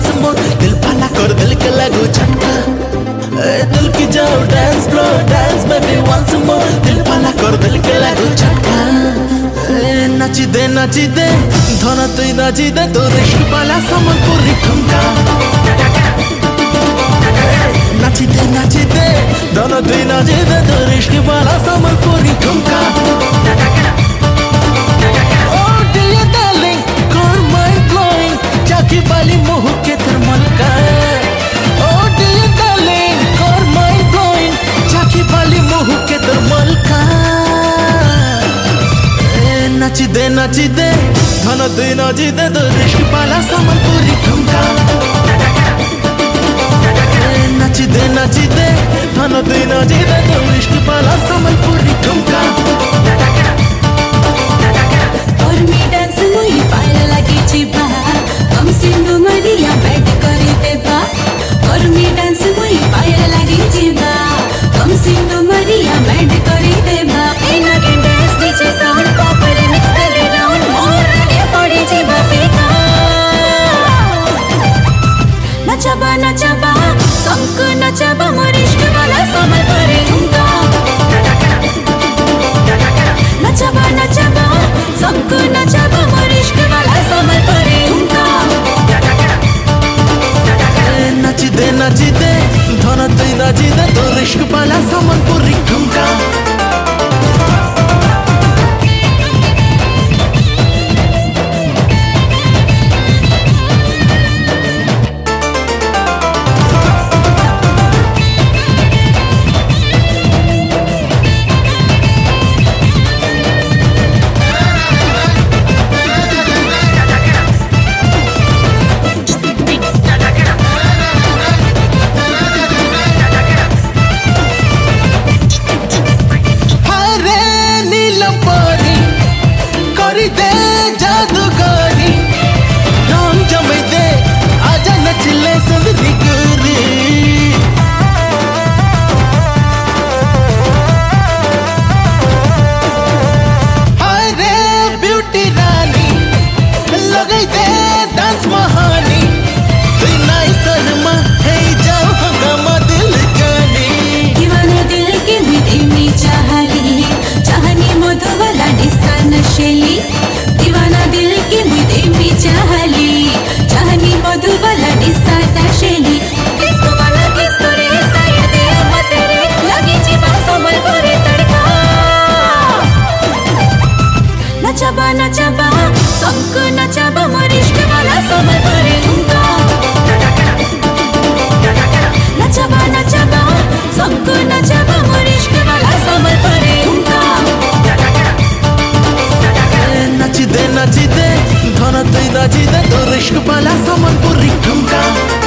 once more, दिल पाला कर दिल के लगो झटका। दिल की जाओ dance bro, dance baby once more, दिल पाला कर दिल के लगो झटका। नाची दे धन तुई नाची दे तो रिश्क पाला सम्बलपुरी ठुमका। नाची दे धन तुई नाची दे तो रिश्क पाला सम्बलपुरी ठुमका। बाली मोह के थर्मल का ओ डियर डार्लिंग कर माइंड ब्लोइंग झाकी बाली मोह के थर्मल का। नाची दे धन दुई नाची दे तो रिश्क पाला सम्बलपुरी ठुमका। नाची दे धन दुई नाची दे तो रिश्क पाला सम्बलपुरी ठुमका। और मी डांस मुई पायल लागी जीबा कम सिंधु मरिया बैठ करी देबा। और मी डांस मुई पायल लागी जीबा कम सिंधु मरिया बैठ करी देबा। एना के dance DJ sound popper mix करे राउंड मोर रे पड़ी जीबा फेका। नचबा संक नचबा मोर इश्क वाला सम्बलपुरी ठुमका। नचबा संक नचबा मोर इश्क वाला सम्बलपुरी ठुमका। नाची दे धन तुई नाची दे तो रिश्क पाला सम्बलपुरी ठुमका। दीवाना दिल के मुझे भी चाहली चाहनी मधु वाला निशा शैली। किसको वाला किसको रे साया दे मत रे लगी जीवा सम्बलपुरी तड़का। नचबा संक नचबा मोर इश्क वाला सम्बलपुरी ठुमका। नचबा संक नचबा मोर इश्क वाला सम्बलपुरी ठुमका। नाची दे धन तुई नाची दे तो रिश्क पाला सम्बलपुरी ठुमका।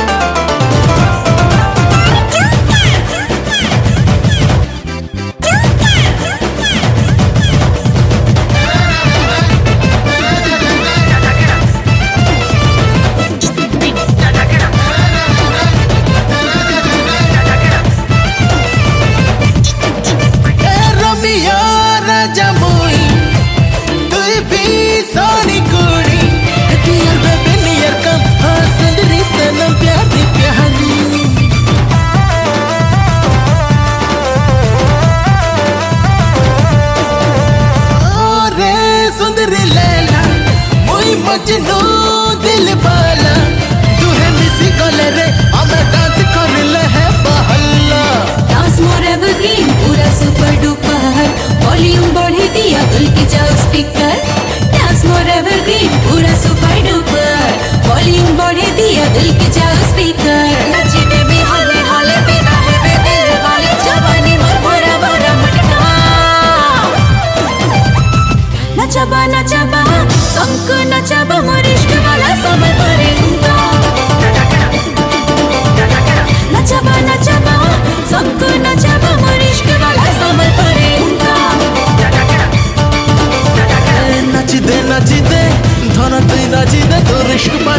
मजनू दिल बाला दुहे मिसी कले रे हमें डांस कर ले है बहल्ला। डांस मोर एवरग्रीन पूरा सुपर डुपर वॉल्यूम बढ़े दिया दिल की जाओ स्पीकर। डांस मोर एवरग्रीन पूरा सुपर डुपर वॉल्यूम बढ़े दिया दिल की जाओ स्पीकर। नचने में हाले हाले बिना है बे दिल वाले जवानी मोर भरा भरा मटका। नचबा संक नचबा मोर इश्क वाला सम्बलपुरी ठुमका। नचबा संक नचबा मोर इश्क वाला सम्बलपुरी ठुमका। नाची दे धन तुई नाची दे तो रिश्क